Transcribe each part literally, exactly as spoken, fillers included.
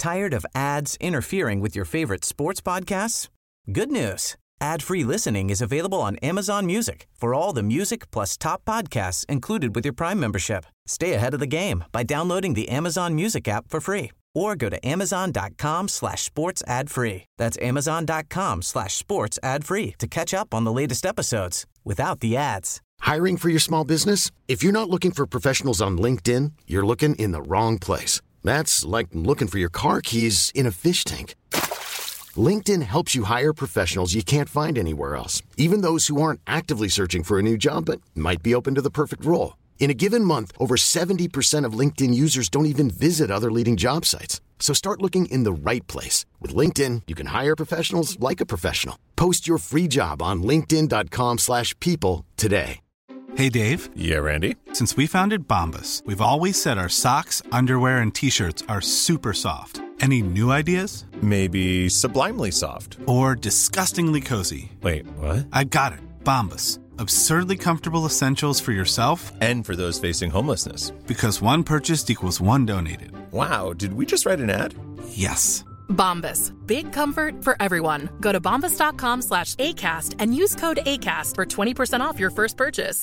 Tired of ads interfering with your favorite sports podcasts? Good news. Ad-free listening is available on Amazon Music for all the music plus top podcasts included with your Prime membership. Stay ahead of the game by downloading the Amazon Music app for free or go to amazon.com slash sports ad free. That's amazon.com slash sports ad free to catch up on the latest episodes without the ads. Hiring for your small business? If you're not looking for professionals on LinkedIn, you're looking in the wrong place. That's like looking for your car keys in a fish tank. LinkedIn helps you hire professionals you can't find anywhere else, even those who aren't actively searching for a new job but might be open to the perfect role. In a given month, over seventy percent of LinkedIn users don't even visit other leading job sites. So start looking in the right place. With LinkedIn, you can hire professionals like a professional. Post your free job on linkedin.com slash people today. Hey, Dave. Yeah, Randy. Since we founded Bombas, we've always said our socks, underwear, and T-shirts are super soft. Any new ideas? Maybe sublimely soft. Or disgustingly cozy. Wait, what? I got it. Bombas. Absurdly comfortable essentials for yourself and for those facing homelessness. Because one purchased equals one donated. Wow, did we just write an ad? Yes. Bombas. Big comfort for everyone. Go to bombas.com slash ACAST and use code ACAST for twenty percent off your first purchase.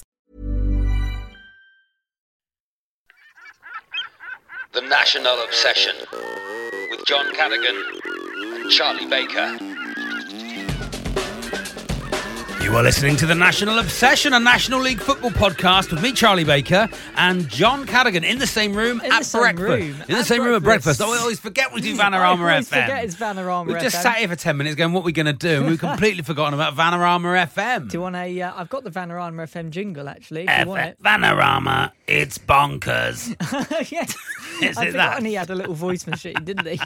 The National Obsession with John Cadogan and Charlie Baker. You are listening to The National Obsession, a National League football podcast with me, Charlie Baker, and John Cadogan in the same room in at the same breakfast. Room. In at the same breakfast. room at breakfast. I always forget we do Vanarama I always F M. forget it's Vanarama We've F M. just sat here for ten minutes going, what are we going to do? And we've completely forgotten about Vanarama F M. Do you want a... Uh, I've got the Vanarama F M jingle, actually, if F- you want it. Vanarama, it's bonkers. Yes. Is I it forgot that? he had a little voice machine, didn't he?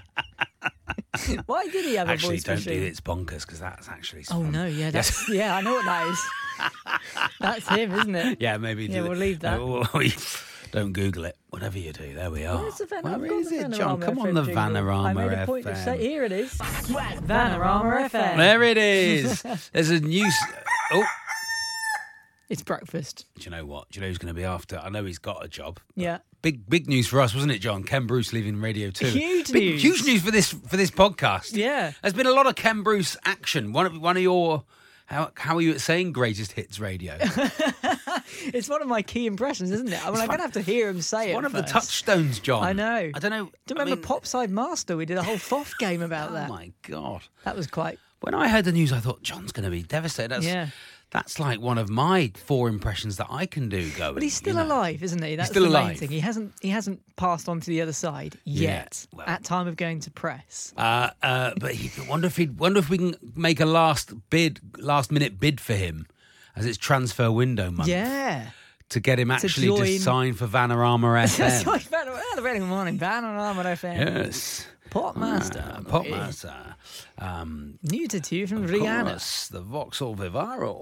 Why did he have Actually, a voice don't machine? do it's bonkers, because that's actually Oh, fun. no, yeah, that's, yeah, I know what that is. That's him, isn't it? Yeah, maybe. Yeah, do we'll it. leave that. Don't Google it. Whatever you do, there we are. Where's the Van- Where I've got is the it, John? Vanarama Come on, F M the jingle. Vanarama I made a F M. point of say, here it is. Vanarama F M. There it is. There's a new... Oh. It's breakfast. Do you know what? Do you know who's going to be after? I know he's got a job. Yeah. Big big news for us, wasn't it, John? Ken Bruce leaving Radio two. Huge big, news. Huge news for this for this podcast. Yeah. There's been a lot of Ken Bruce action. One of one of your how how are you at saying greatest hits radio? It's one of my key impressions, isn't it? I mean, I'm going to have to hear him say it's it. One of first. the touchstones, John. I know. I don't know. Do you remember I mean, Popside Master? We did a whole F O F game about oh that. Oh my God. That was quite... When I heard the news, I thought John's going to be devastated. That's, Yeah. That's like one of my four impressions that I can do going. But he's still you know. alive, isn't he? That's still the main alive. thing. He hasn't he hasn't passed on to the other side yet. Yeah, well. At time of going to press. Uh, uh, but he wonder if he wonder if we can make a last bid, last minute bid for him, as it's transfer window month. Yeah. To get him actually join- to sign for Vanarama F M. Sorry, Van- the very morning. Vanarama F M. Yes. Popmaster. Uh, Popmaster. Um, New tattoo from of Rihanna. course, the Vauxhall Vivaro.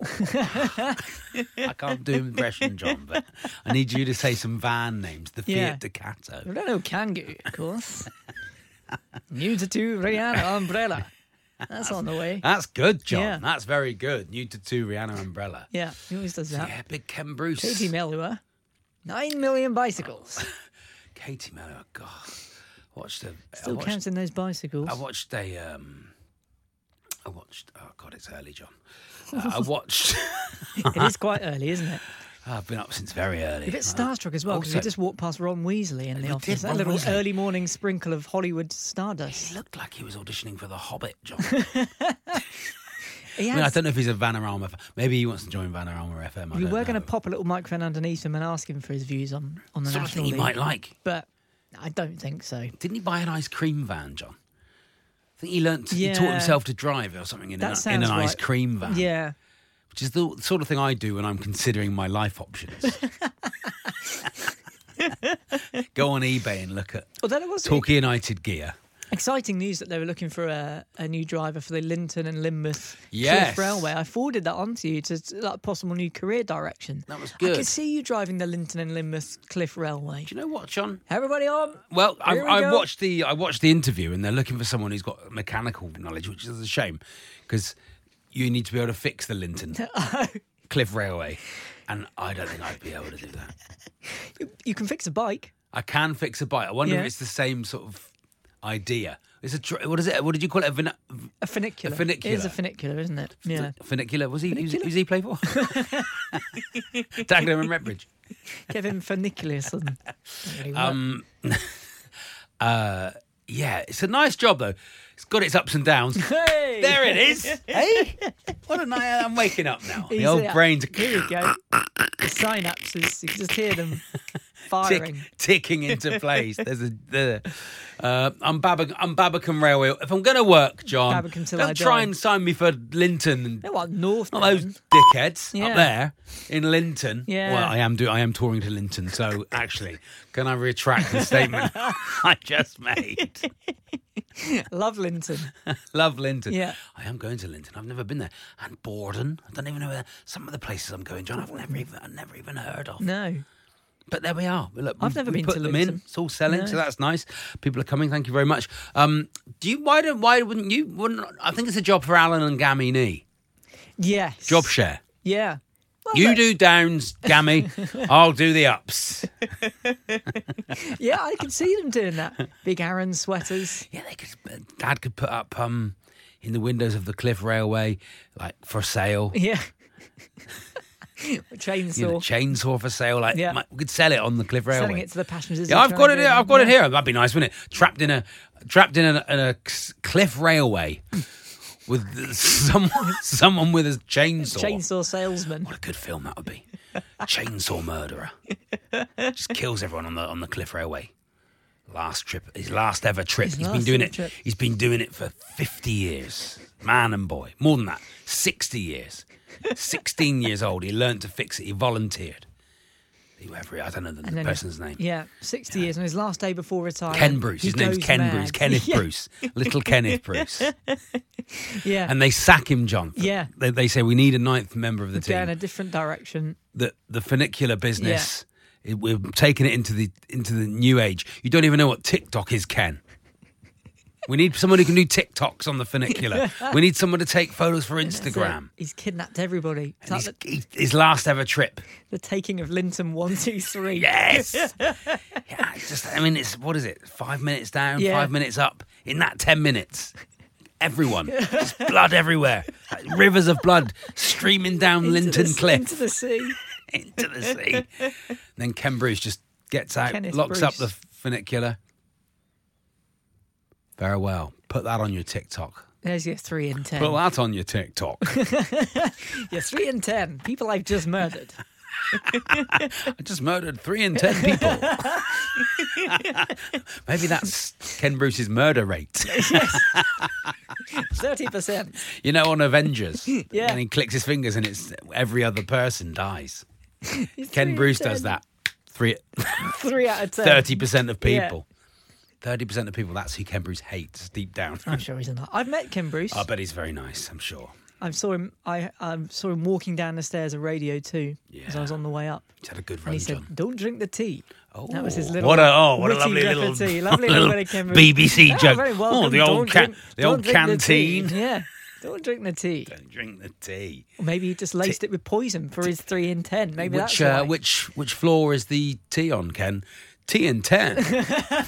I can't do impression, John, but I need you to say some van names. The Yeah. Fiat Ducato. I don't know, Kangoo, of course. New tattoo Rihanna umbrella. That's on the way. That's good, John. Yeah. That's very good. New tattoo Rihanna umbrella. Yeah, he always does that. Yeah, big Ken Bruce. Katie Melua. Nine million bicycles. Katie Melua, God. Watched a, Still I watched, counting those bicycles. I watched a. Um, I watched. Oh God, it's early, John. Uh, I watched. It is quite early, isn't it? I've been up since very early. A bit starstruck as well, because Also- we just walked past Ron Weasley in We the did, office. That Ron little Weasley. early morning sprinkle of Hollywood stardust. He looked like he was auditioning for The Hobbit, John. He I, mean, I has- don't know if he's a Vanarama. Maybe he wants to join Vanarama F M. I we don't were know. going to pop a little microphone underneath him and ask him for his views on, on the Sort of National thing he League. might like. But I don't think so. Didn't he buy an ice cream van, John? I think he learnt. He Yeah. taught himself to drive or something in, That an, in sounds an ice right. cream van. Yeah. Which is the sort of thing I do when I'm considering my life options. Go on eBay and look at Although there was Torquay United gear. exciting news that they were looking for a, a new driver for the Linton and Lynmouth Yes. Cliff Railway. I forwarded that on to you to to, like, a possible new career direction. That was I good. could see you driving the Linton and Lynmouth Cliff Railway. Do you know what, John? Everybody on? Well, I, Here we I go. watched the I watched the interview, and they're looking for someone who's got mechanical knowledge, which is a shame because you need to be able to fix the Linton Cliff Railway, and I don't think I'd be able to do that. You, you can fix a bike. I can fix a bike. I wonder Yeah. if it's the same sort of idea. It's a tr- what is it? What did you call it? A, vin- A funicular. A funicular. It is a funicular, isn't it? Yeah. funicular. Was he? Who's, Funicular? who's he play for? Dagenham and Redbridge. Kevin Funicularson. Really Um, uh, yeah, it's a nice job though. It's got its ups and downs. Hey! There it is. Hey, what a night! I'm waking up now. The Easy old up. brains are Here we go. The synapses, you can just hear them firing. tick, ticking into place. There's a the. Uh, I'm Babbic- I'm Babbacombe Railway. If I'm going to work, John, Babbacombe till don't I try die. and sign me for Linton and They're what, North not those Devon? dickheads Yeah. up there in Linton. Yeah. Well, I am do I am touring to Linton, so actually, can I retract the statement I just made? Love Linton. Love Linton. Yeah. I am going to Linton. I've never been there. And Borden. I don't even know where some of the places I'm going, John. I've never even I've never even heard of. No. But there we are. Look, I've we- never we been put to them Linton. in. It's all selling, No. so that's nice. People are coming. Thank you very much. Um, do you? Why don't? Why wouldn't you? Wouldn't, I think it's a job for Alan and Gammy Nee. Yes. Job share. Yeah. Well, You look, do downs, Gammy. I'll do the ups. Yeah, I can see them doing that. Big Aaron sweaters. Yeah, they could. Dad could put up um in the windows of the Cliff Railway, like for sale. Yeah. Chainsaw. You know, chainsaw for sale. Like Yeah. we could sell it on the Cliff Railway. Selling it to the passengers. Yeah, who I've try got it and here. do I've got it yeah. here. That'd be nice, wouldn't it? Trapped in a trapped in a, in a Cliff Railway with someone someone with a chainsaw. Chainsaw salesman. What a good film that would be. Chainsaw murderer. Just kills everyone on the on the Cliff Railway. Last trip, his last ever trip. His He's been last doing ever it. trip. He's been doing it for fifty years. Man and boy, more than that, sixty years. Sixteen years old. He learned to fix it. He volunteered. Whoever, I don't know the, And the then person's name. Yeah, sixty years on his last day before retirement. Ken Bruce. he His name's goes Ken mad. Bruce. Kenneth Yeah. Bruce. Little Kenneth Bruce. Yeah. And they sack him, John. Yeah. They, they say we need a ninth member of the Go in team. a different direction. The the funicular business. It, we're taking it into the into the new age. You don't even know what TikTok is, Ken. We need someone who can do TikToks on the funicular. We need someone to take photos for That's it. Instagram. He's kidnapped everybody. It's And like he's, the, he- his last ever trip. the taking of Linton one, two, three. Yes. Yeah, it's just I mean, it's what is it? Five minutes down, Yeah. five minutes up. In that ten minutes, everyone, just blood everywhere, like rivers of blood streaming down Into Linton the, Cliff Into the sea. into the sea. Then Ken Bruce just gets out, Kenneth locks up the Bruce. funicular. Very well. Put that on your TikTok. There's your three and ten. Put that on your TikTok. Your three and ten. People I've just murdered. I just murdered three in ten people. Maybe that's Ken Bruce's murder rate. Thirty percent. You know, on Avengers, Yeah. and he clicks his fingers and it's every other person dies. Three Ken and Bruce ten. does that. Three, Three out of ten. thirty percent of Yeah. people. Thirty percent of people. That's who Ken Bruce hates deep down. I'm sure he's not. I've met Ken Bruce. I bet he's very nice. I'm sure. I saw him. I um, saw him walking down the stairs of Radio Two as I was on the way up, He's had a good and run, he said, John. "Don't drink the tea." Oh, That was his little. what a oh, what a witty lovely little, repartee. lovely little, bit of Ken Bruce. B B C Yeah, joke. very Oh, welcome. the old Don't ca- drink- the don't old drink the tea. canteen. Yeah, don't drink the tea. Don't drink the tea. Or maybe he just laced it with poison for his three in ten. Maybe which that's uh, why. which which floor is the tea on, Ken? Tea and ten. Be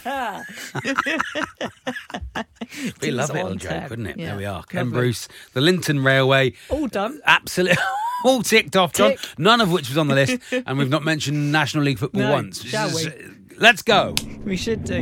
a Tea's lovely on little joke, ten. wouldn't it? Yeah, There we are. Ken lovely. Bruce, the Linton Railway. All done. Absolutely. All ticked off, John. Tick. None of which was on the list. And we've not mentioned National League football No, once. shall This we? is- Let's go. We should do.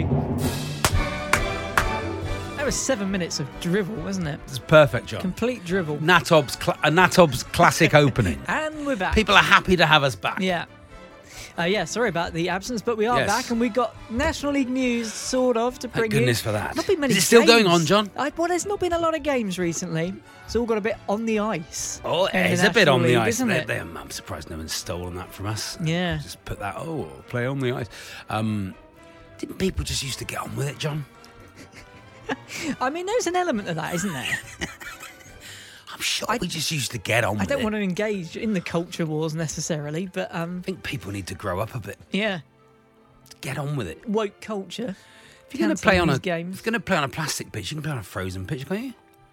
That was seven minutes of drivel, wasn't it? This is perfect, John. Complete drivel. Natob's, cl- a Natob's classic opening. And we're back. People are happy to have us back. Yeah. Uh, yeah, sorry about the absence, but we are Yes. back and we got National League news, sort of, to bring Thank goodness you. for that. Not been many Is it still games. going on, John? I, well, there's not been a lot of games recently. It's all got a bit on the ice. Oh, in the it's a bit National on the League, ice. isn't They- it? they- I'm surprised no one's stolen that from us. Yeah. Just put that, oh, play on the ice. Um, didn't people just used to get on with it, John? I mean, there's an element of that, isn't there? I'm sure we just used to get on I with don't it. want to engage in the culture wars necessarily, but um, I think people need to grow up a bit. yeah, Get on with it. woke culture. If you're going to Cancelling play on a these games. if you're going to play on a plastic pitch, you can play on a frozen pitch, can't you?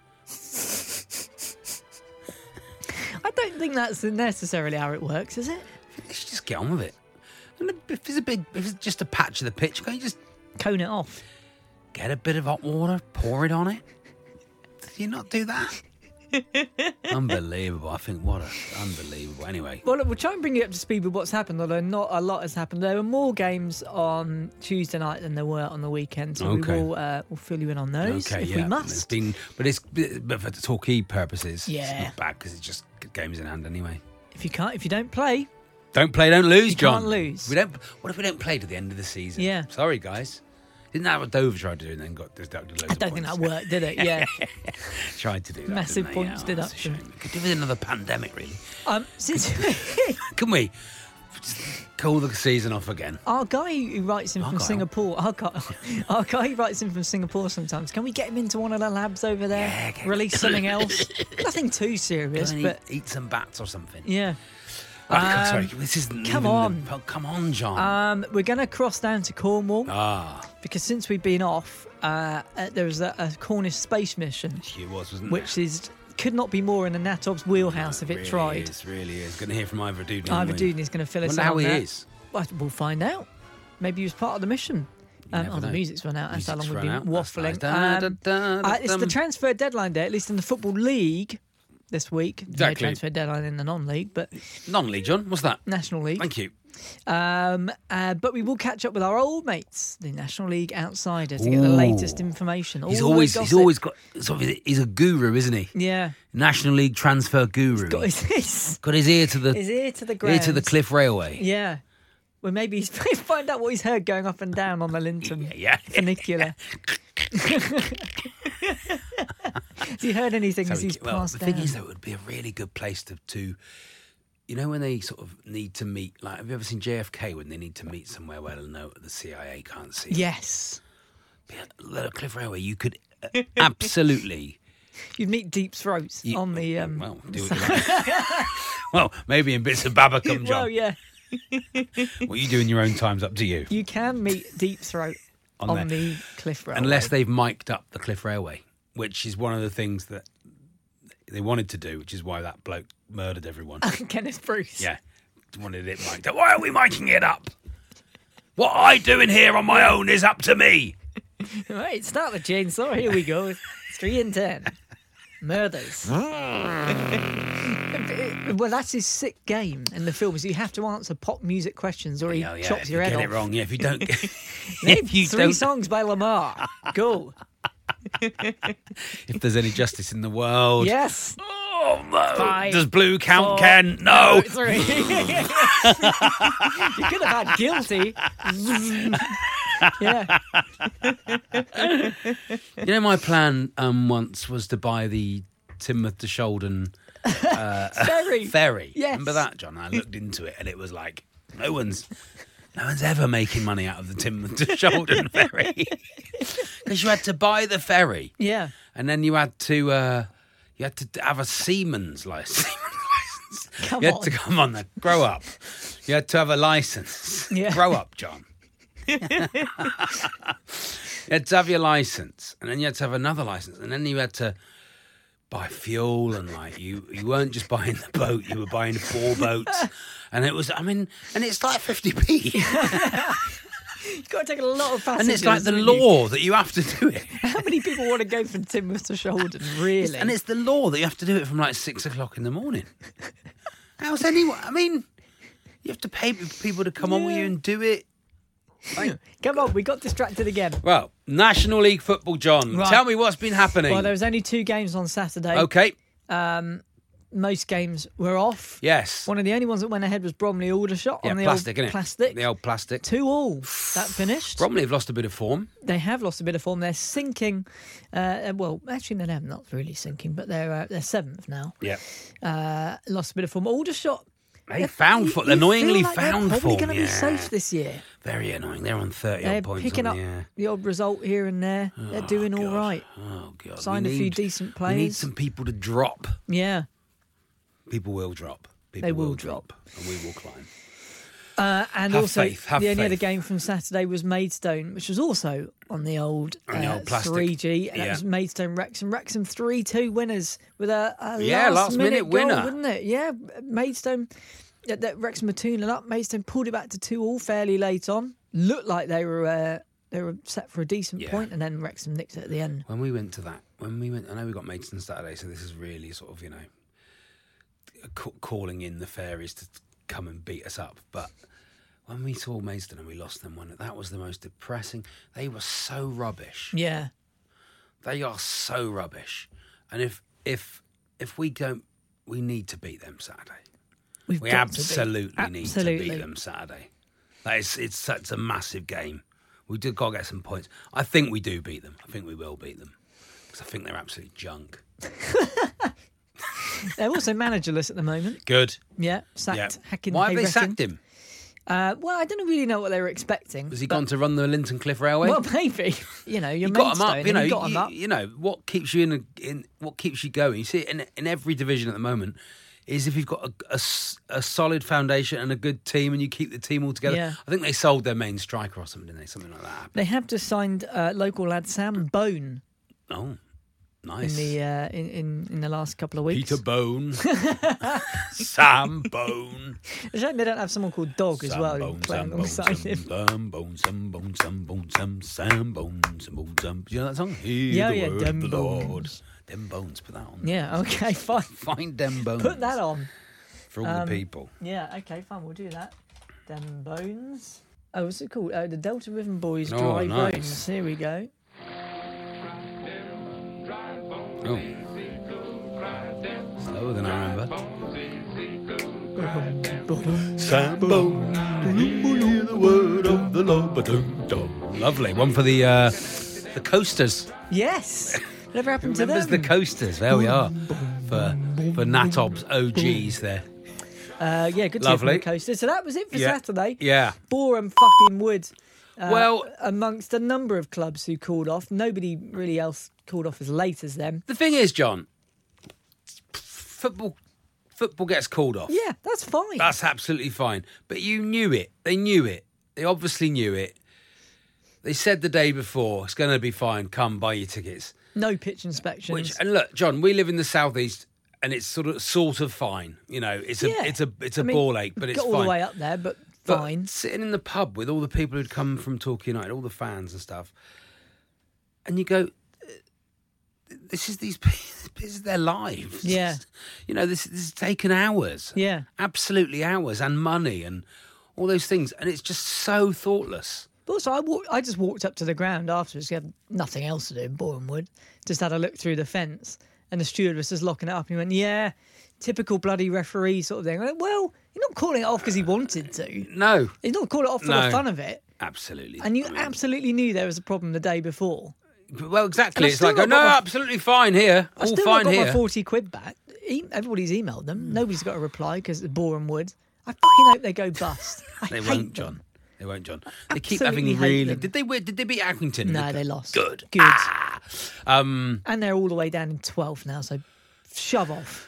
I don't think that's necessarily how it works, is it? You should just get on with it. And if it's a big, if it's just a patch of the pitch, can't you just Cone it off. Get a bit of hot water, pour it on it. Did you not do that? Unbelievable. I think, what a... Unbelievable. Anyway. Well, look, we'll try and bring you up to speed with what's happened, although not a lot has happened. There were more games on Tuesday night than there were on the weekend, so Okay. we will uh, we'll fill you in on those Okay, if yeah. we It's must. been, but it's but for Torquay purposes, Yeah. it's not bad because it's just games in hand anyway. If you can't, if you don't play, Don't play, don't lose, You John. can't lose. We don't. What if we don't play to the end of the season? Yeah. Sorry, guys. Isn't that what Dover tried to do and then got deducted loads I of don't think points? that worked, did it? Yeah. Tried to do that. Massive didn't they? points Yeah, that's a deduction. shame. We could do with another pandemic, really. Um, since Can we? Just call the season off again. our guy who writes in Our from guy? Singapore, our guy, our guy who writes in from Singapore sometimes. Can we get him into one of the labs over there? Yeah, get- Release something else. Nothing too serious, Can but eat, eat some bats or something. yeah. Oh, God, Um, sorry, this isn't come even on. The, oh, come on, John. Um, we're going to cross down to Cornwall ah, because since we've been off, uh, uh, there was a, a Cornish space mission, it was, wasn't which there? is could not be more in the NATO's wheelhouse if it really tried. Is, really is. Going to hear from Ivor Dudney. Ivor Dudney's going to fill us Wonder in how on he that. is. Well, we'll find out. Maybe he was part of the mission. Um, never oh, the know. music's run out. That's how long Music's we've run been out. That's waffling. nice. Da, Um, da, da, uh, it's the dum. transfer deadline day, at least in the Football League this week. There's Exactly. No transfer deadline in the non-league, but Non-league, John. What's that? National League. Thank you. Um, uh, but we will catch up with our old mates, the National League outsiders, to get the Ooh. latest information. All He's the always, he's gossip. always got. Sort of, he's a guru, isn't he? Yeah. National League transfer guru. Got his, his, Got his ear to the his ear to the ear ground. to the Cliff Railway. Yeah. Well, maybe he's find out what he's heard going up and down on the Linton Yeah. funicular. Has he heard anything So as he- he's well, passed the down? thing is, though, it would be a really good place to, to, you know, when they sort of need to meet. Like, have you ever seen J F K when they need to meet somewhere where no, the C I A can't see? Yes. Yeah, little Cliff Railway, you could uh, absolutely. You'd meet Deep Throats You- on the... Um, well, do what you like. Well, maybe in bits of Babacom, John. well, yeah. What you do in your own time's up to you. You can meet Deep Throat On on, there. the Cliff Railway. Unless they've mic'd up the Cliff Railway, which is one of the things that they wanted to do, which is why that bloke murdered everyone. Kenneth Bruce. Yeah, wanted it mic'd up. Why are we miking it up? What I doing here on my own is up to me. Right, start the chainsaw. Here we go. It's three and ten. Murders. Well, that's his sick game in the film. Is you have to answer pop music questions, or he Oh, yeah, chops if your you head get off. it wrong, yeah. If you don't, Name if you three don't, songs by Lamar. Go. if there's any justice in the world, Yes. Oh no! Five, Does blue count, four, Ken? No. Three. You could have had guilty. Yeah. You know, my plan um, once was to buy the Timoth to Sholden uh, Ferry. ferry. Yes. Remember that, John? I looked into it, and it was like no one's, no one's ever making money out of the Timoth to Sholden ferry because you had to buy the ferry, Yeah. and then you had to, uh, you had to have a seaman's license. Come you had on. to come on, then grow up. You had to have a license. Yeah. Grow up, John. You had to have your license, and then you had to have another license, and then you had to buy fuel, and like you, you weren't just buying the boat; you were buying four boats, and it was, I mean, and it's like fifty p, You've got to take a lot of passengers. and it's like the haven't you? law that you have to do it, How many people want to go from Timoth to Sholden, really? and it's the law that you have to do it from like six o'clock in the morning. How's anyone? I mean, you have to pay people to come on with you and do it. Like, Come on, we got distracted again. well, National League football, John. Right. Tell me what's been happening. Well, there was only two games on Saturday. Okay. Most games were off. Yes. One of the only ones that went ahead was Bromley Aldershot Yeah, on the plastic, old innit? plastic. The old plastic. Two all. That finished. Bromley have lost a bit of form. They have lost a bit of form. They're sinking. Uh, well, actually, they're not really sinking, but they're uh, they're seventh now. Yeah. Uh, lost a bit of form. Aldershot. They found you- form. you Annoyingly feel like found they're form. probably going to yeah. be safe this year. Very annoying. They're on thirty They're odd points. picking up on the, yeah. the odd result here and there. They're doing all God. right. Oh, God. Signed We a few need- decent We need players. some people to drop. Yeah. People will drop. People They will drop. And we will climb. Uh, and Have also, faith, have the only other faith. game from Saturday was Maidstone, which was also on the old, On the uh, old plastic. three G. And Yeah. that was Maidstone Wrexham. Wrexham three two winners with a, a Yeah, last, last minute goal, winner. wasn't it? Yeah, Maidstone. That, that Wrexham were two nil up. Maidstone pulled it back to two all fairly late on. Looked like they were uh, They were set for a decent Yeah. point, and then Wrexham nicked it at the end. When we went to that, when we went, I know we got Maidstone Saturday, so this is really sort of, you know, ca- calling in the fairies to come and beat us up. But when we saw Maidstone and we lost them, one that was the most depressing. They were so rubbish. Yeah. They are so rubbish. And if if if we don't, we need to beat them Saturday. We've we got to beat- absolutely need absolutely. to beat them Saturday. That is, it's such a massive game. We do got to get some points. I think we do beat them. I think we will beat them because I think they're absolute junk. They're also managerless at the moment. Good. Yeah, sacked Yeah. Hacking. Why have they Hayrekin. sacked him? Uh, well, I don't really know what they were expecting. Has he but- gone to run the Linton Cliff Railway? Well, maybe. You know, you're you got him Maidstone, up. You know, and you got him you, up. you know what keeps you in, a, in what keeps you going. You see, it in in every division at the moment is if you've got a, a s- a solid foundation and a good team, and you keep the team all together. Yeah. I think they sold their main striker or something, didn't they? Something like that. They have just signed uh, local lad Sam Bone Oh, nice. in the uh, in, in in the last couple of weeks. Peter Bone, Sam Bone, It's a shame they don't have someone called Dog as Sam well Bone, playing Sam Bone, alongside Sam him. Bone, Sam Bone, Sam Bone, Sam Sam Bone, Sam Bone, Sam. Do you know that song? Hear Yeah, the yeah, word Dem of the Lord. Bones. Dem Bones, put that on. Yeah, okay, fine. Find Dem Bones. Put that on. for all Um, the people. Yeah, okay, fine, we'll do that. Dem Bones. Oh, what's it called? Uh, the Delta Riven Boys Oh, Dry nice. Bones. Here we go. Oh. Slower than I remember. Sam Bone, hear the word of the Lord. Lovely. One for the uh, the coasters. Yes! Whatever happened to Remembers them? the coasters. There we are. For for Natob's O Gs there. Uh, yeah, good to hear from Lovely. the coasters. So that was it for Yeah. Saturday. Yeah. Boreham fucking Wood. Uh, Well- amongst a number of clubs who called off, nobody really else called off as late as them. The thing is, John, football football gets called off. Yeah, that's fine. That's absolutely fine. But you knew it. They knew it. They obviously knew it. They said the day before, it's going to be fine. Come buy your tickets. No pitch inspections. Which and look, John, we live in the southeast, and it's sort of sort of fine. You know, it's a Yeah. it's a it's a I mean, ball ache, but it's got all fine. the way up there, but But fine. sitting in the pub with all the people who'd come from Torquay United, all the fans and stuff, and you go, "This is these. This is their lives. Yeah. You know, this, this has taken hours. Yeah. Absolutely hours and money and all those things, and it's just so thoughtless. But also, I, walk, I just walked up to the ground afterwards. We had nothing else to do in Boreham Wood. Just had a look through the fence, and the steward was just locking it up. And he went, "Yeah, typical bloody referee sort of thing." I went, well, you're not calling it off because he wanted to. No, He's not calling it off for No. the fun of it. absolutely. And you I mean, absolutely knew there was a problem the day before. well, exactly. And I It's still like, not no, got my- absolutely fine here. I All still fine not got here. my forty quid back. E- everybody's emailed them. Nobody's got a reply because it's Boreham Wood. I fucking hope they go bust. I They hate won't, them. John. They won't, John. They keep Absolutely having hate really. them. Did they? win- Did they beat Accrington? No, they lost. Good. Good. Ah. Um, And they're all the way down in twelfth now, so shove off.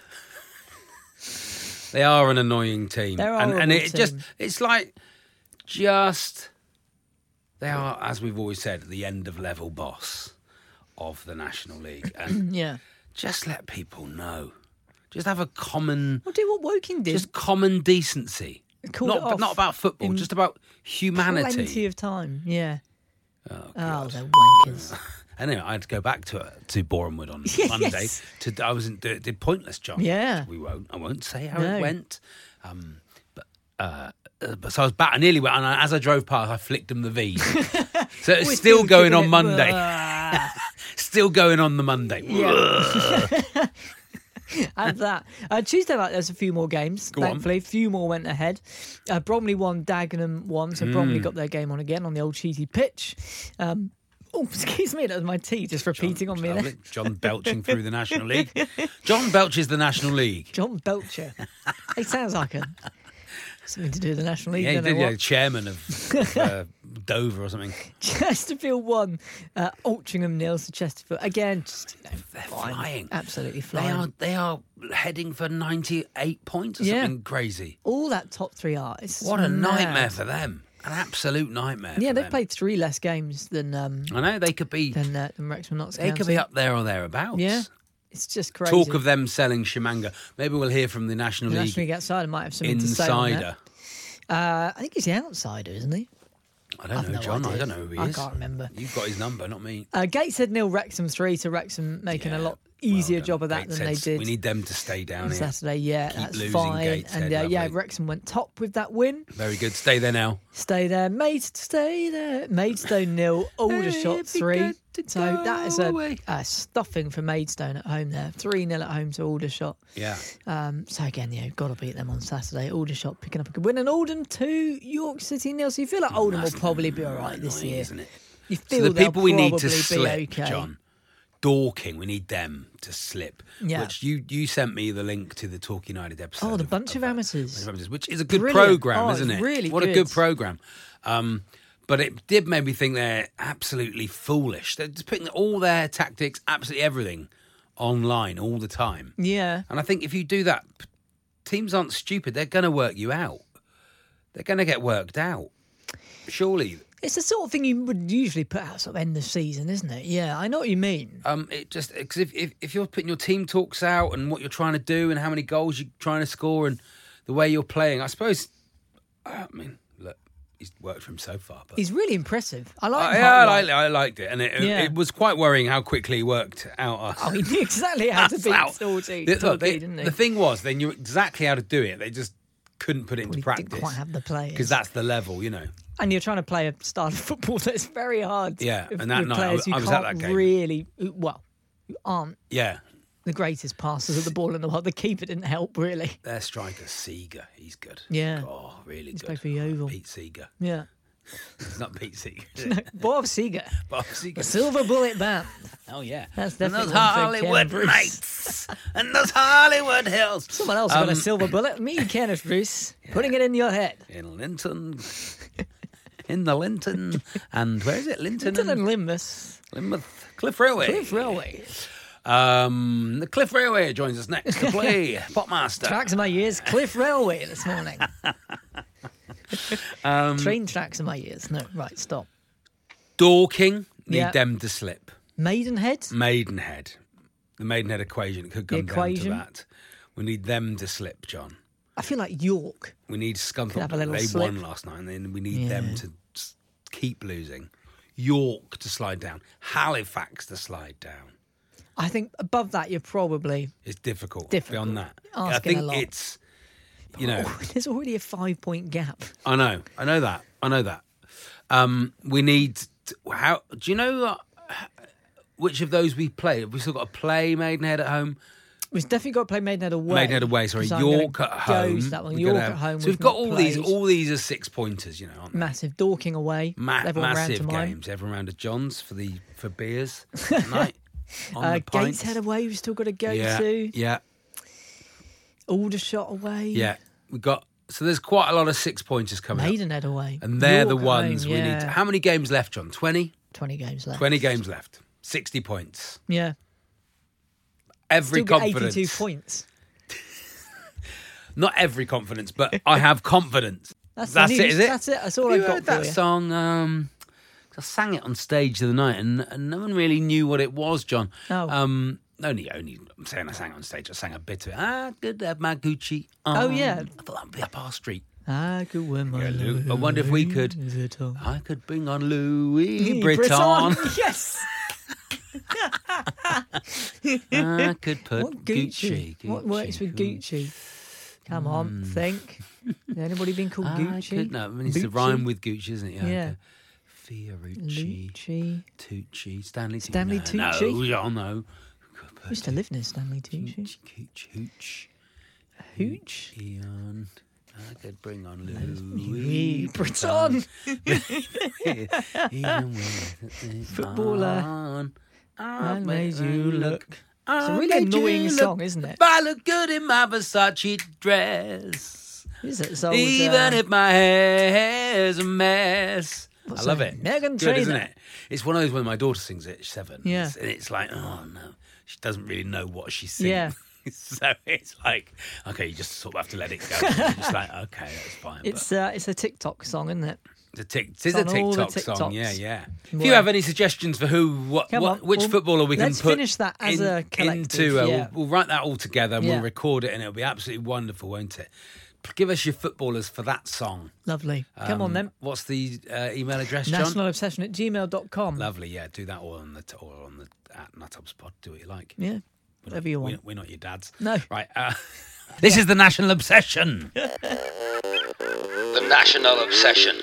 they are an annoying team, They're a and, and horrible it just. team. It's like just. They are, as we've always said, the end of level boss of the National League, and Yeah. just let people know. Just have a common, Well, do what Woking did. just common decency. Called Not, it off not about football, in just about humanity. Plenty of time, yeah. Oh, Oh, God. they're wankers. Anyway, I had to go back to to Boreham Wood on Yes. Monday. To I was in, did, did Pointless John. Yeah. we won't. I won't say how No. it went. Um, but uh, uh, but so I was back. I nearly went. And I, as I drove past, I flicked them the V's. So it's We're still going giving on it- Monday. Ah. Still going on the Monday. Yeah. And that. Uh, Tuesday night, there's a few more games, Go on. thankfully. A few more went ahead. Uh, Bromley won, Dagenham won, so Hmm. Bromley got their game on again on the old cheaty pitch. Um, oh, excuse me, that was my tea just repeating on me there. Lovely. John belching through the National League. John belches the National League. John Belcher. He sounds like a something to do with the National League. Yeah, he don't did. know Yeah, what. chairman of, of uh, Dover or something. Chesterfield won, uh, Altrincham nil to Chesterfield. Again, just, you know, They're flying. flying. Absolutely They flying. are. They are heading for ninety-eight points or Yeah. something crazy. All that top three are. It's What a mad. nightmare for them. An absolute nightmare. Yeah, for they've them. played three less games than um, I know they could be. than, uh, than Wrexham Notts They could be up there or thereabouts. Yeah, it's just crazy. Talk of them selling Shimanga. Maybe we'll hear from the National the League National League outsider might have something to say on insider. that. Uh, I think he's the outsider, isn't he? I don't I've know, no John. I idea. don't know who he I is. can't remember. You've got his number, not me. Uh, Gateshead nil, Wrexham three, to Wrexham making Yeah, a lot easier well done. job of that than they Gateshead's- did. We need them to stay down on here. Saturday. Yeah, Keep that's losing fine. Gateshead, And uh, yeah, lovely. Wrexham went top with that win. Very good. Stay there now. Stay there, Maid, stay there. Maidstone nil, Aldershot three. So that is a, away. a stuffing for Maidstone at home there. three nil at home to Aldershot. Yeah. Um, so again, yeah, got to beat them on Saturday. Aldershot picking up a good win. And Oldham two, York City nil. So you feel like Oldham will probably be all right this Annoying, year. isn't it? You So feel the they'll people we need to probably be slip, okay. John, Dorking, we need them to slip. Yeah. Which you you sent me the link to the Talk United episode. Oh, the bunch of uh, amateurs. Bunch of Amateurs, which is a good Brilliant. program, Oh, isn't it's it? really what a good. good program. Um, but it did make me think they're absolutely foolish. They're just putting all their tactics, absolutely everything, online all the time. Yeah. And I think if you do that, p- teams aren't stupid. They're going to work you out. They're going to get worked out. Surely. It's the sort of thing you would usually put out sort of end of season, isn't it? Yeah, I know what you mean. Um, it just because if, if if you're putting your team talks out and what you're trying to do and how many goals you're trying to score and the way you're playing, I suppose. I mean, look, he's worked for him so far. But He's really impressive. I Uh, like him. yeah, I, quite a like, lot. I liked it, and it, Yeah. it was quite worrying how quickly he worked out us. Oh, he knew exactly how to beat Out. Torquay, The- look, Torquay, they- didn't he? The thing was, they knew exactly how to do it. They just couldn't put it into Well, he practice didn't quite have the players. because that's the level, you know. And you're trying to play a style of football that's very hard. Yeah, with, and that with night I players was- who I was at can't that game. really, who- well, who aren't Yeah, the greatest passers of the ball in the world. The keeper didn't help, really. their striker Seeger, he's good. Yeah. Oh, really He's good. played for Yeovil. Pete Seeger. Yeah. It's not Pete Seeger. is No, it? Bob Seeger. Bob Seeger. The Silver Bullet Band. Oh yeah, That's and definitely those one for Hollywood Ken Bruce. nights and those Hollywood hills. Someone else got Um, a silver bullet. Me, Kenneth Bruce. Putting it in your head. in Linton, in the Linton, and where is it? Linton, Linton and and Lynmouth. Lynmouth, Cliff Railway. Cliff Railway. Um, the Cliff Railway joins us next to play Popmaster. Tracks in my ears. Cliff Railway this morning. Um, Train tracks in my ears. No, right, stop. Dorking need Yeah. them to slip. Maidenhead. Maidenhead, the Maidenhead equation could come The equation. down to that. We need them to slip, John. I feel like York. We need Scunthorpe. have a little They slip. won last night, and then we need Yeah. them to s- keep losing. York to slide down. Halifax to slide down. I think above that, you're probably. It's difficult. Difficult. Beyond that, Asking I think a lot. it's. You know, Oh, there's already a five point gap. I know, I know that, I know that. Um, we need. To, how do you know uh, which of those we play? Have we still got to play Maidenhead at home? We've definitely got to play Maidenhead away. Maidenhead away, sorry. 'cause I'm gonna York at go home. to that one. We're York gonna at have- home. So we've got not all these. played. All these are six pointers, you know. Aren't they? Massive. Dorking away. Ma- Everyone round massive to mine. games. Everyone round to John's for the for beers tonight. On Uh, the pints. Gateshead away. We've still got to go Yeah, to. yeah, Aldershot away. yeah. We got so there's quite a lot of six pointers coming up, Maidenhead away. and they're York the at ones home, we yeah. need. To, how many games left, John? Twenty. twenty games left. Twenty games left. Sixty points. Yeah. Every Still got confidence. eighty-two points. Not every confidence, but I have confidence. That's, That's the it, news. is it? That's it. That's all Have I've you got heard for that you. song? Um, I sang it on stage the other night, and, and no one really knew what it was, John. Oh. Um, only, only. I'm saying I sang it on stage. I sang a bit of it. I could have my Gucci on. Oh, yeah. I thought that would be up our street. I could win my Yeah, Lou- I wonder if we could- Louis Vuitton. I could bring on Louis Louis Vuitton. Yes. I could put What Gucci. Gucci? What works with Gucci? Come on, think. Anybody been called Hmm. I Gucci? could, no, it needs to Gucci? rhyme with Gucci, isn't it? Yeah. okay. Fiorucci. Lucci. Tucci, Stanley Tucci. Stanley no, Tucci? No, y'all know. I used to live near Stanley Tucci. Hooch, hooch, hooch. Hooch? Eon. I could bring on Louis Louis Vuitton. Even with it Footballer. on, I I'll made make you look. It's a I'll really make you annoying look. song, isn't it? If I look good in my Versace dress, Is it? It's old, even uh, if my hair's a mess. What's I love that? it. Meghan Good, isn't Trainor. it? It's one of those when my daughter sings it, she's seven. Yeah. It's- and it's like, oh no, she doesn't really know what she's singing. Yeah. So it's like, okay, you just sort of have to let it go. You're just like, okay, that's fine. It's uh, it's a TikTok song, isn't it? It's a, tic- it is It's a on all the TikTok song. TikToks. Yeah, yeah. If Well- you have any suggestions for who, what, Come what on, which well, footballer we can let's put finish that as in- a collective, into, uh, yeah. we'll, we'll write that all together and Yeah. we'll record it, and it'll be absolutely wonderful, won't it? give us your footballers for that song. Lovely. Come on Um, then. What's the uh, email address, John? National Obsession at gmail dot com. Lovely, yeah. Do that or on the t- or on the at NutUpsPod. Do what you like. Yeah, whatever you We're, want. we're not your dads. No. Right. Uh, this is the National Obsession. The National Obsession.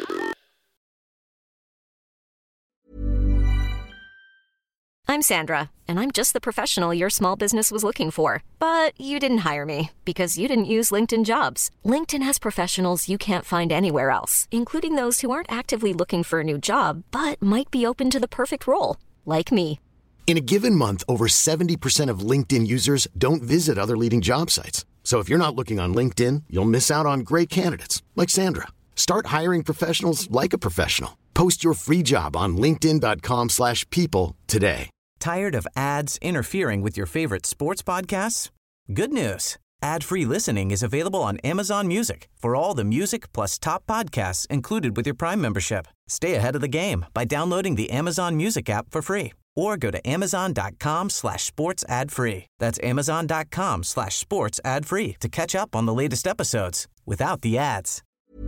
I'm Sandra, and I'm just the professional your small business was looking for. But you didn't hire me because you didn't use LinkedIn Jobs. LinkedIn has professionals you can't find anywhere else, including those who aren't actively looking for a new job, but might be open to the perfect role, like me. In a given month, over seventy percent of LinkedIn users don't visit other leading job sites. So if you're not looking on LinkedIn, you'll miss out on great candidates like Sandra. Start hiring professionals like a professional. Post your free job on linkedin dot com slash people today. Tired of ads interfering with your favorite sports podcasts? Good news. Ad-free listening is available on Amazon Music for all the music plus top podcasts included with your Prime membership. Stay ahead of the game by downloading the Amazon Music app for free or go to amazon dot com slash sports ad free. That's amazon dot com slash sports ad free to catch up on the latest episodes without the ads.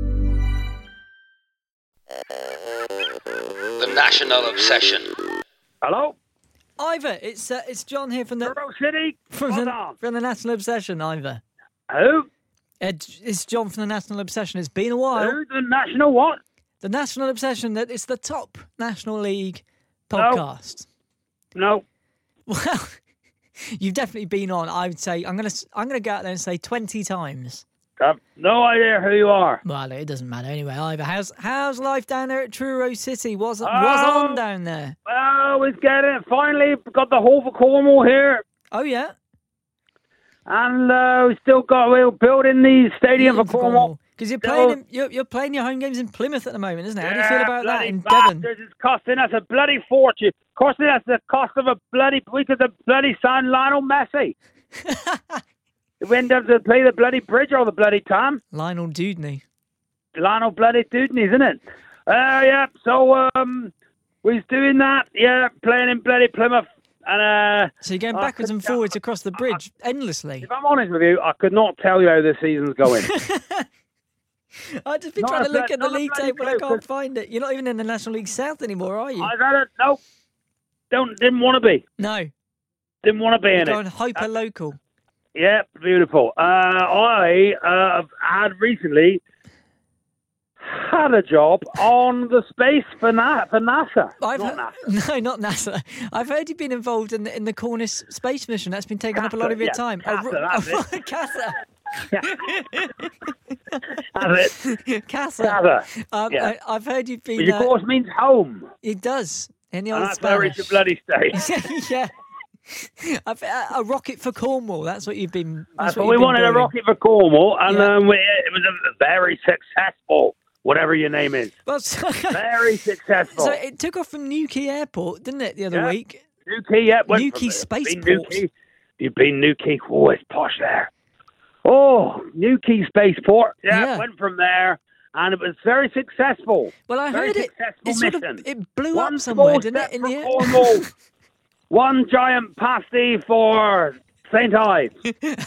The National Obsession. Hello? Ivor, it's uh, it's John here from the Truro City? from Hold the, on. from the National Obsession, Ivor. Who? Uh, it's John from the National Obsession. It's been a while. Who? The National what? The National Obsession, that it's the top National League podcast. No. Well, you've definitely been on. I would say I'm gonna I'm gonna go out there and say twenty times. I've no idea who you are. Well, it doesn't matter anyway. Ivor, how's how's life down there at Truro City? Was was Oh. on down there? Well, we're getting it. Finally got the Hove of Cornwall here. Oh yeah. And uh, we still got, we're building the stadium for Cornwall. Because you're Still- playing in, you're, you're playing your home games in Plymouth at the moment, isn't it? How do you feel Yeah, about that bloody in Devon? bastards. It's costing us a bloody fortune. Costing us the cost of a bloody, we could have bloody signed Lionel Messi. We end up to play the bloody bridge all the bloody time. Lionel Dudney. Lionel bloody Dudney, isn't it? Uh, yeah, so um, we was doing that, yeah, playing in bloody Plymouth. And uh, So you're going I backwards could and tell- forwards across the bridge endlessly. if I'm honest with you, I could not tell you how this season's going. I've just been Not trying a to look blo- at the not a league bloody table, I clue, can't 'cause- find it. You're not even in the National League South anymore, are you? I've had it, no, don't, didn't want to be. No. Didn't want to be You're in going it. hyper local. Yeah, beautiful. Uh, I uh, have had recently had a job on the space for, Na- for NASA. I've Not heard, NASA. No, not NASA. I've heard you've been involved in the, in the Cornish space mission. That's been taking up a lot of your yeah, time. CASA, ro- that's it. CASA. That's it. CASA. NASA. Um, Yeah. I, I've heard you've been. Which, of uh, course, means home. It does. In the And old that's where we Spanish. should bloody stay. yeah. I've, uh, a rocket for Cornwall. That's what you've been. That's That's what what we you've been wanted, a building. rocket for Cornwall, and Yeah. um, we, it was a very successful, whatever your name is. Well, so, Very successful. so it took off from Newquay Airport, didn't it, the other Yeah. week? Newquay, yeah. went Newquay from- Spaceport. been Newquay. You've been Newquay. Oh, it's posh there. Oh, Newquay Spaceport. Yeah, Yeah. went from there, and it was very successful. Well, I Very heard it. successful It sort of mission. it blew One up somewhere, small didn't step it? In for the air? Cornwall. One giant pasty for Saint Ives.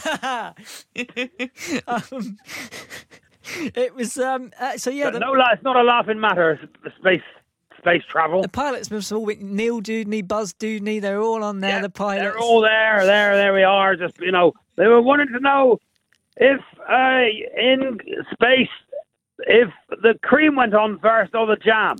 um, it was um. Uh, so yeah, But the, no, la- it's not a laughing matter. It's space space travel. the pilots must have all been Neil Dudney, Buzz Dudney. They're all on there. Yeah, the pilots. They're all there, there, there we are. Just, you know, they were wanting to know if uh, in space, if the cream went on first or the jam.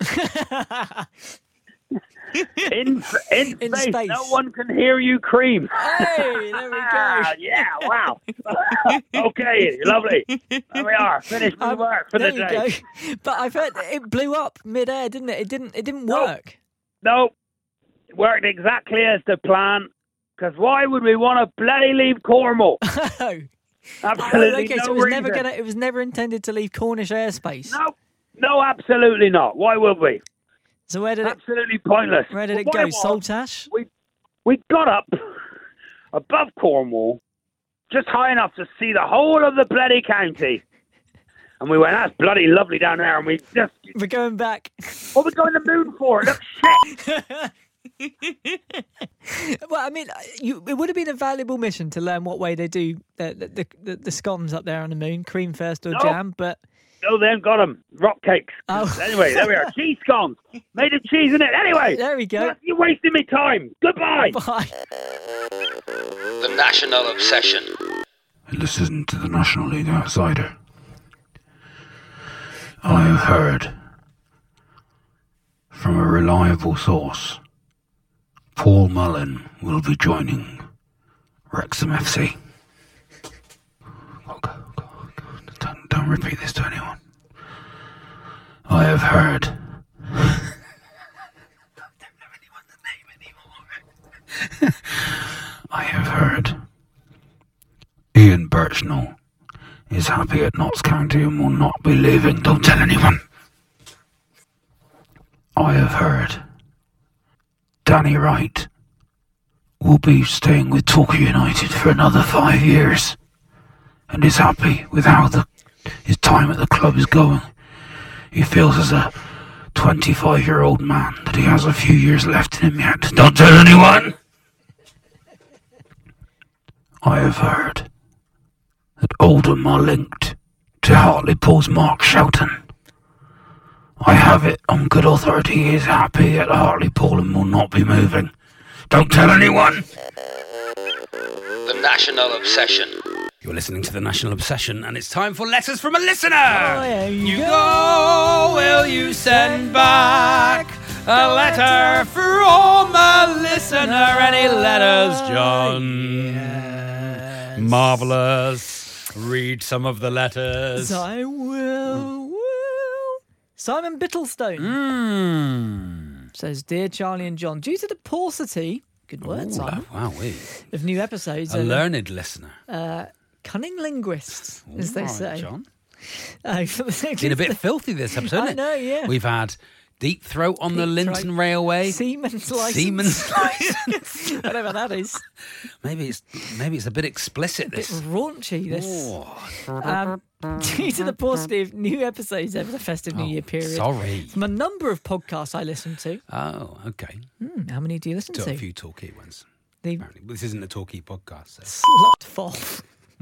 in in, In space, space. no one can hear you cream. Hey, there we go. Ah, yeah, wow. Okay, lovely. There we are. Finished with Um, work for there the you day. go. But I've heard it blew up mid-air, didn't it? It didn't. It didn't No. work. No, it worked exactly as the plan. Because why would we want to bloody leave Cornwall? Oh. Absolutely okay, no so it was reason. never gonna. It was never intended to leave Cornish airspace. No, no, absolutely not. Why would we? So where did it? Absolutely pointless. Where did it But go? what was, Saltash. We we got up above Cornwall, just high enough to see the whole of the bloody county, and we went, "That's bloody lovely down there." And we just, We're going back. what are we going to the moon for? It looks shit. Well, I mean, you, it would have been a valuable mission to learn what way they do the the, the, the scones up there on the moon, cream first or No. jam, but... No, they haven't got them. Rock cakes. Oh. Anyway, there we are. Cheese scones. Made of cheese in it. Anyway. There we go. You're wasting me time. Goodbye. Bye. The National Obsession. Listen to the National League Outsider. I have heard from a reliable source, Paul Mullin will be joining Wrexham F C. Oh, God, God, God. Don't, don't repeat this to anyone. I have heard. I don't know anyone's name anymore. I have heard Ian Birchnell is happy at Notts County and will not be leaving. Don't tell anyone. I have heard Danny Wright will be staying with Torquay United for another five years and is happy with how the, his time at the club is going. He feels as a twenty-five-year-old man that he has a few years left in him yet. Don't tell anyone. I have heard that Oldham are linked to Hartlepool's Mark Shelton. I have it on good authority. He is happy at Hartlepool and will not be moving. Don't tell anyone. The National Obsession. You're listening to The National Obsession, and it's time for letters from a listener. Oh, there you you go. go, will you send back a letter from a listener? Any letters, John? Yes. Marvellous. Read some of the letters. I will. will. Simon Bittlestone Mm. says, Dear Charlie and John, due to the paucity, good word, Ooh, Simon, wow, we. of new episodes, A uh, learned listener. uh, cunning linguists, as they All right, say. John. Uh, Been a bit filthy this episode, I isn't it? know, yeah. We've had Deep Throat on the Deep Linton Throat. Railway. Seaman's license. Seaman's license. Whatever that is. Maybe it's maybe it's a bit explicit. A bit This. raunchy, this. Oh, Um, due to the paucity of new episodes over the festive New Oh, Year period. sorry. From a number of podcasts I listen to. oh, okay. Hmm, how many do you listen To to? a few Torquay ones. The Apparently. This isn't a Torquay podcast. So. slut fall.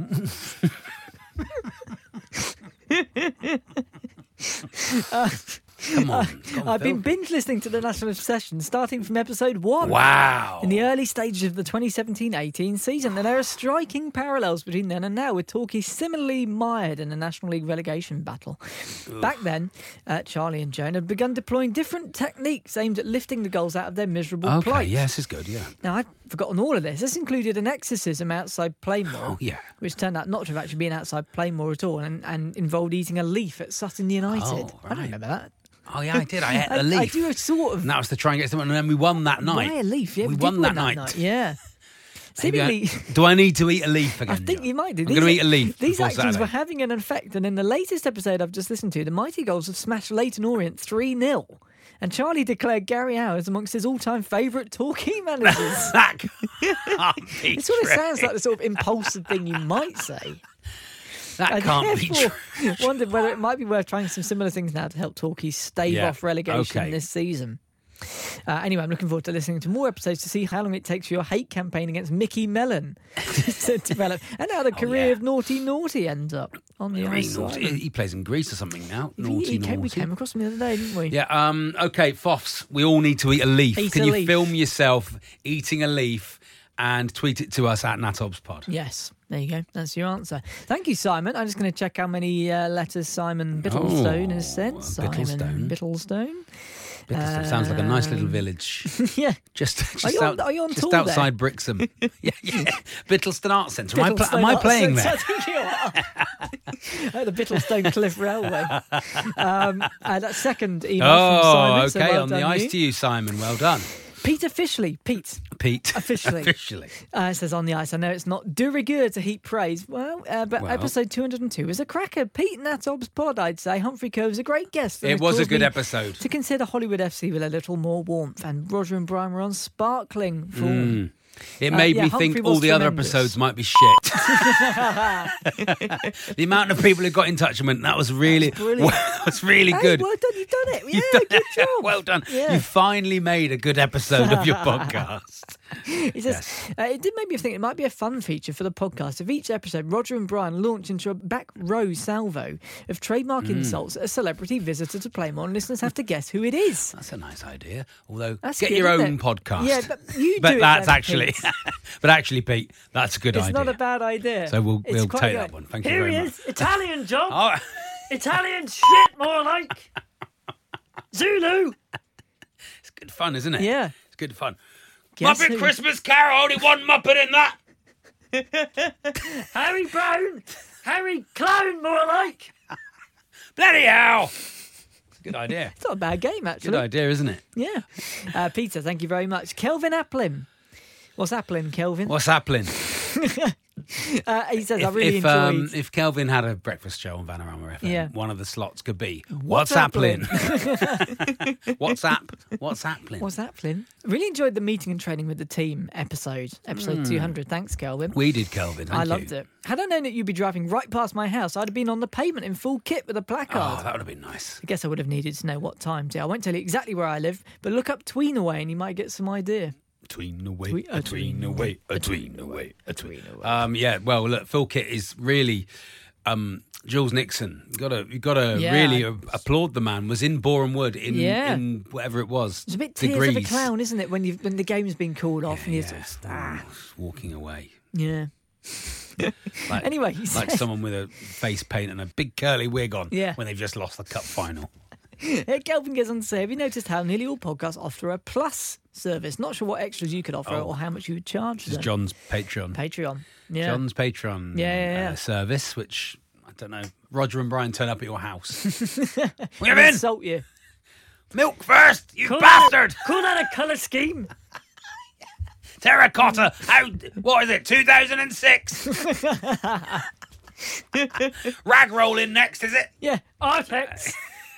uh, Come on. Go on, I've been Phil. binge listening to The National Obsession starting from episode one. Wow. In the early stages of the twenty seventeen eighteen season, and there are striking parallels between then and now, with Torquay similarly mired in a National League relegation battle. Oof. Back then, uh, Charlie and Joan had begun deploying different techniques aimed at lifting the goals out of their miserable Okay, plight. yeah, this is good, yeah. Now, I'd forgotten all of this. This included an exorcism outside Plainmoor, Oh, yeah. which turned out not to have actually been outside Plainmoor at all, and, and involved eating a leaf at Sutton United. Oh, I don't right. remember that. Oh, yeah, I did. I ate I, the leaf. I do a sort of... And that was to try and get someone, and then we won that night. Why a leaf? Yeah, we did won win that night. Yeah. Maybe I- Seemingly... do I need to eat a leaf again? I think John? you might do. I'm going to eat a leaf. These before actions Saturday. were having an effect, and in the latest episode I've just listened to, the Mighty Goals have smashed Leyton Orient three nil. And Charlie declared Gary Howe as amongst his all-time favourite Torquay managers. That can't be It sort of true. sounds like the sort of impulsive thing you might say. That I can't be true. therefore wondered whether it might be worth trying some similar things now to help Torquay stave Yeah, off relegation okay. this season. Uh, anyway, I'm looking forward to listening to more episodes to see how long it takes for your hate campaign against Mickey Mellon to develop, and how the career Oh, yeah. of Naughty Naughty ends up on the He, ice. naughty- he plays in Greece or something now. He, Naughty, he came, we naughty. came across him the other day, didn't we? Yeah, um, okay, Foffs, we all need to eat a leaf. Eat Can a you leaf. film yourself eating a leaf and tweet it to us at NatObsPod? Yes, there you go. That's your answer. Thank you, Simon. I'm just going to check how many uh, letters Simon Bittlestone Oh, has sent. Simon Bittlestone. Bittlestone. Bittlestone sounds like a nice little Um, village. yeah. Just, just, Are you on- out- are you on just tour there? outside Brixham. yeah, yeah. Bittlestone Arts Centre. Am I, pla- Bittlestone am I Arts playing Centre, there? I think you are. At the Bittlestone Cliff Railway. Um, uh, that second email from Oh, Simon. so okay. well on the done ice you. to you, Simon. Well done. Peter Fishley. Pete. Pete. Officially. Officially. Uh, says on the ice, I know it's not de rigueur to heap praise. Well, uh, but Well. episode two hundred two is a cracker. Pete Natob's pod, I'd say. Humphrey Cove's a great guest. and It was a caused good me episode. To consider Hollywood F C with a little more warmth. And Roger and Brian were on sparkling form. Mm. It made Uh, yeah, me Humphrey think was all the other tremendous. episodes might be shit. The amount of people who got in touch and went, that was really, brilliant. that was really Hey, good. well done, you've done it. Yeah, You've done good it. job. Well done. Yeah. You finally made a good episode of your podcast. He says, uh, it did make me think it might be a fun feature for the podcast if each episode Roger and Brian launch into a back row salvo of trademark Mm. insults at a celebrity visitor to Playmore, and listeners have to guess who it is. That's a nice idea. Although, That's get good, your isn't own it? podcast. Yeah, but you But do it that's then, actually, Pete. but actually, Pete, that's a good It's idea. not a bad idea. So we'll It's we'll quite take good. that one. Thank you Here very he much. is, Italian, John. Oh, Italian shit, more like. Zulu. it's good fun, isn't it? Yeah. It's good fun. Guess Muppet who? Christmas Carol, only one Muppet in that. Harry Brown. Harry Clown, more like. Bloody hell. It's a good idea. It's not a bad game, actually. Good idea, isn't it? Yeah. Uh, Peter, thank you very much. Kelvin Applin. What's Applin, Kelvin? What's happening? Uh, he says, I If, really if, enjoyed... um, if Kelvin had a breakfast show on Vanarama F M, Yeah. one of the slots could be What's What's happening? What's up? What's happening? What's that, Flynn? Really enjoyed the meeting and training with the team episode, episode two hundred. Thanks, Kelvin. We did, Kelvin. Thank I you. loved it. Had I known that you'd be driving right past my house, I'd have been on the pavement in full kit with a placard. Oh, that would have been nice. I guess I would have needed to know what time. So I won't tell you exactly where I live, but look up Tweenaway and you might get some idea. Tween away, Twee- a a tween tween away, away, a tween away, a tween tween away. Um, yeah, well, look, Phil Kitt is really um, Jules Nixon. You got to, you got to Yeah. really a- applaud the man. Was in Boreham Wood in, Yeah. in whatever it was. It's a bit tears degrees. of a clown, isn't it, when you when the game's been called off and you're Yeah, just, ah, walking away. yeah. Like, Anyway, he like says- someone with a face paint and a big curly wig on. Yeah. When they've just lost the cup final. Uh, Kelvin goes on to say, have you noticed how nearly all podcasts offer a plus service? Not sure what extras you could offer Oh. or how much you would charge This is them. John's Patreon. Patreon. Yeah. John's Patreon Yeah, yeah, yeah. Uh, service, which I don't know. Roger and Brian turn up at your house. Come in. Insult you. Milk first, you Call bastard! That, call that a colour scheme. Terracotta. How? What is it? Two thousand and six. Rag rolling next, is it? Yeah. Artex.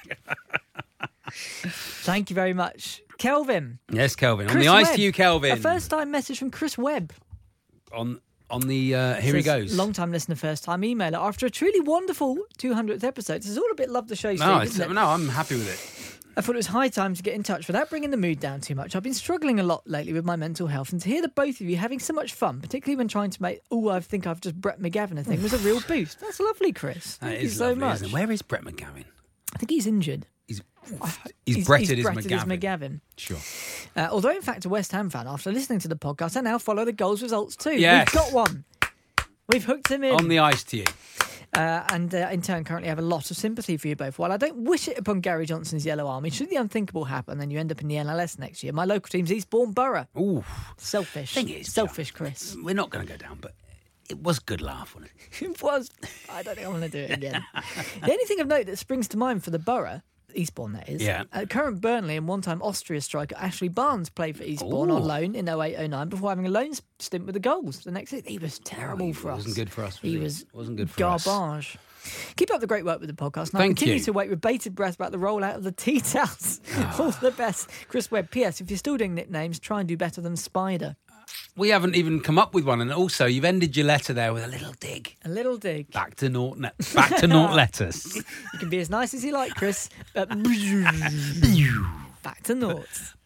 Thank you very much. Kelvin. Yes, Kelvin. On Chris the ice Webb. to you, Kelvin. A first time message from Chris Webb. On on the uh, here he Says, goes. Long time listener, first time emailer. After a truly wonderful two hundredth episode. This is all a bit love the show, Steve, no, it's, isn't it? no, I'm happy with it. I thought it was high time to get in touch without bringing the mood down too much. I've been struggling a lot lately with my mental health, and to hear the both of you having so much fun, particularly when trying to make "oh, I think I've just Brett McGavin" a thing, was a real boost. That's lovely, Chris. That Thank you is so lovely, much. isn't it? Where is Brett McGavin? I think he's injured. He's he's, Bretted, he's as Bretted McGavin. as McGavin. Sure. Uh, although, in fact, a West Ham fan, after listening to the podcast, I now follow the goals results too. Yes. We've got one. We've hooked him in. On the ice to you. Uh, and uh, in turn, currently have a lot of sympathy for you both. While I don't wish it upon Gary Johnson's Yellow Army, should the unthinkable happen, then you end up in the N L S next year. My local team's Eastbourne Borough. Ooh. Selfish. Thing is, Selfish, Chris. We're not going to go down, but it was good laugh, wasn't it? It was. I don't think I want to do it again. The only thing of note that springs to mind for the Borough, Eastbourne that is, Yeah. uh, current Burnley and one-time Austria striker Ashley Barnes played for Eastbourne Ooh. on loan in oh eight oh nine before having a loan stint with the Goals. The next he was terrible he for us. wasn't good for us, was he he? was Wasn't good for us. garbage. Keep up the great work with the podcast. And I Thank continue you. to wait with bated breath about the rollout of the tea towels. All the best. Chris Webb. P S. If you're still doing nicknames, try and do better than Spider. We haven't even come up with one, and also you've ended your letter there with a little dig. A little dig. Back to naught, ne- back to naught letters. You can be as nice as you like, Chris. But back to naught.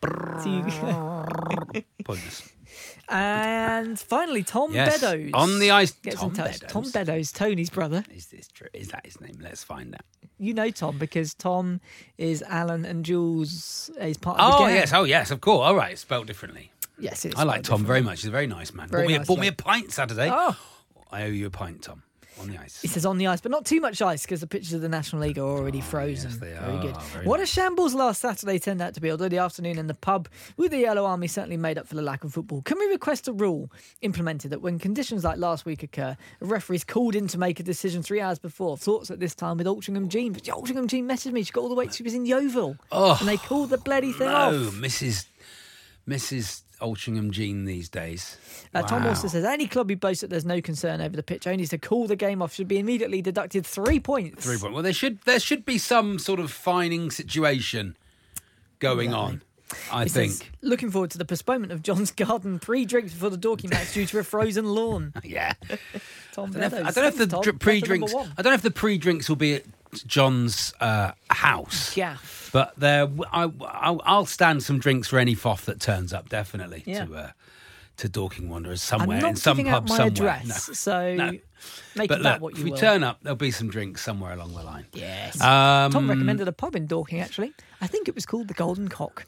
Pointless. And finally, Tom Yes, Beddoes. on the ice. Gets Tom in touch. Beddoes. Tom Beddoes, Tony's brother. Is this true? Is that his name? Let's find out. You know Tom because Tom is Alan and Jules. He's part of the Oh gang. yes, oh yes, of course. All right, spelled differently. Yes, it's I like spelled Tom very differently. much. He's a very nice man. Very bought me, nice bought me a lad. pint Saturday. Oh. I owe you a pint, Tom, on the ice. He says on the ice, but not too much ice because the pitches of the National League are already frozen. yes, they very are. good. Very what nice. a shambles last Saturday turned out to be, although the afternoon in the pub with the Yellow Army certainly made up for the lack of football. Can we request a rule implemented that when conditions like last week occur, a referee is called in to make a decision three hours before? Thoughts at this time with Altrincham Jean. But Altrincham Jean messaged me. She got all the way, she was in Yeovil. Oh, and they called the bloody thing no, off. Missus Missus Altrincham Jean these days. Uh, Tom Wow. also says any club who boasts that there's no concern over the pitch only to call the game off should be immediately deducted three points. Three point. Well, there should there should be some sort of fining situation going on. I He think. says, looking forward to the postponement of John's garden pre-drinks before the Dorking match due to a frozen lawn. Yeah. Tom I don't know if, Meadows. I don't know if the Thanks, Tom. dr- That's pre-drinks. the number one. I don't know if the pre-drinks will be at John's uh, house. Yeah. But there, I, I'll, I'll stand some drinks for any foff that turns up. Definitely Yeah. to uh, to Dorking Wanderers somewhere I'm not in some giving pub out my somewhere. address, No. so No. make But of that look, what if you we will. turn up, there'll be some drinks somewhere along the line. Yes. Um, Tom recommended a pub in Dorking, actually. I think it was called the Golden Cock.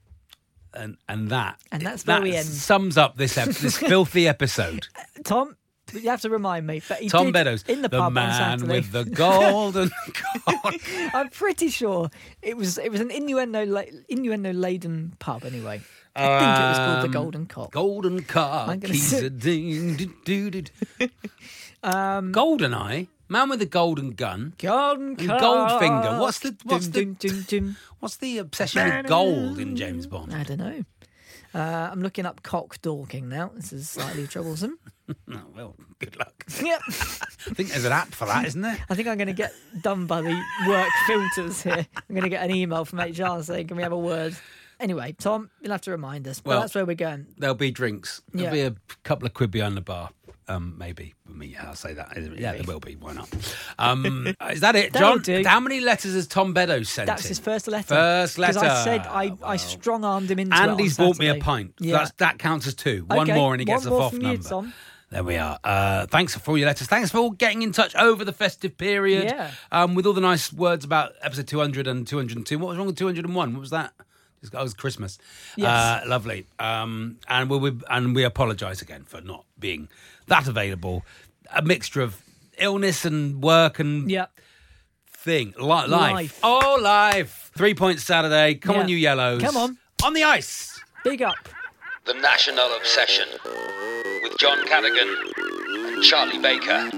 and and that And that's where that we end. sums up this ep- this filthy episode. Tom, you have to remind me. But he Tom did Meadows, in the, the pub on man Saturday. with the golden cock. I'm pretty sure it was it was an innuendo la- innuendo laden pub anyway. I think it was called the Um, Golden Cock. Golden cock. I'm gonna He's say- a ding, do, do, do, do. Um, Golden Eye, man with the golden gun, Golden and Cock. Goldfinger. What's the what's Dun, the dun, dun, dun. what's the obsession with gold in James Bond? I don't know. Uh, I'm looking up cock Dorking now. This is slightly troublesome. Oh, well, good luck. Yep. I think there's an app for that, isn't there? I think I'm going to get done by the work filters here. I'm going to get an email from H R saying, can we have a word? Anyway, Tom, you'll have to remind us. But Well, that's where we're going. There'll be drinks. There'll Yeah. be a couple of quid behind the bar. Um, maybe. I mean, yeah, I'll say that. Yeah, there will be. Why not? Um, is that it, That'll John? do. How many letters has Tom Meadows sent That's in? his first letter. First letter. Because I said I, I strong-armed him into it And on he's bought me a Saturday. pint. Yeah. That's, that counts as two. One Okay, more and he gets one a more F O F from you, number. Tom. There we are. Uh, thanks for all your letters. Thanks for all getting in touch over the festive period. Yeah. Um, with all the nice words about episode two hundred and two hundred two. What was wrong with two hundred one? What was that? Oh, it was Christmas. Yes. Uh, lovely. Um, and we we and we apologise again for not being that available. A mixture of illness and work and Yeah. thing. Li- life. Life. Oh, life. Three points Saturday. Come Yeah. on, you yellows. Come on. On the ice. Big up. The National Obsession with John Cadogan and Charlie Baker.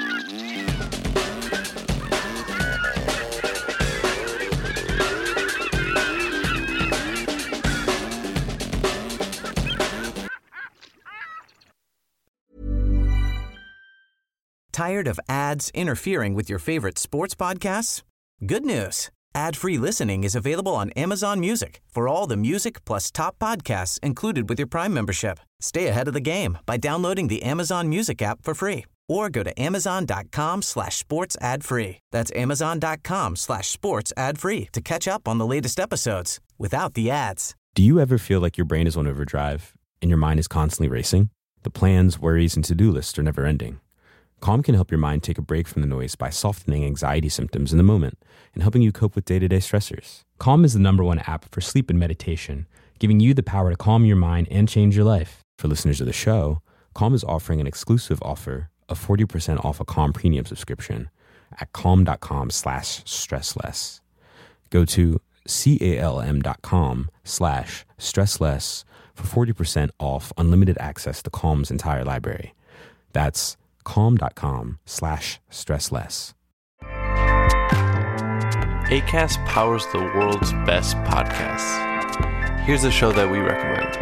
Tired of ads interfering with your favorite sports podcasts? Good news. Ad-free listening is available on Amazon Music for all the music plus top podcasts included with your Prime membership. Stay ahead of the game by downloading the Amazon Music app for free or go to amazon.com slash sports ad free. That's amazon.com slash sports ad free to catch up on the latest episodes without the ads. Do you ever feel like your brain is on overdrive and your mind is constantly racing? The plans, worries, and to-do lists are never ending. Calm can help your mind take a break from the noise by softening anxiety symptoms in the moment and helping you cope with day-to-day stressors. Calm is the number one app for sleep and meditation, giving you the power to calm your mind and change your life. For listeners of the show, Calm is offering an exclusive offer of forty percent off a Calm premium subscription at calm.com slash stressless. Go to calm.com slash stressless for forty percent off unlimited access to Calm's entire library. That's calm.com slash stressless. Acast powers the world's best podcasts. Here's a show that we recommend.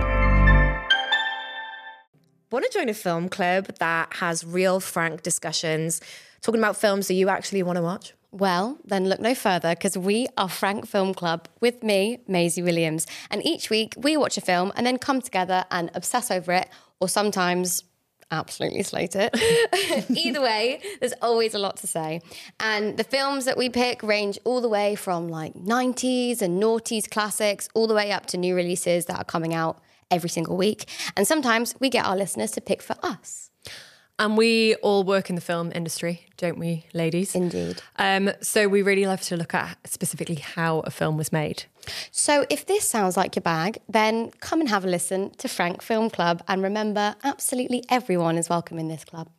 Want to join a film club that has real, frank discussions, talking about films that you actually want to watch? Well, then look no further, because we are Frank Film Club with me, Maisie Williams. And each week we watch a film and then come together and obsess over it, or sometimes absolutely slate it. Either way, there's always a lot to say. And the films that we pick range all the way from like nineties and noughties classics, all the way up to new releases that are coming out every single week. And sometimes we get our listeners to pick for us. And we all work in the film industry, don't we, ladies? Indeed. Um, so we really love to look at specifically how a film was made. So if this sounds like your bag, then come and have a listen to Frank Film Club. And remember, absolutely everyone is welcome in this club.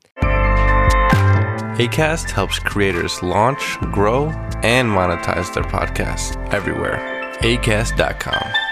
Acast helps creators launch, grow, and monetize their podcasts everywhere. acast dot com.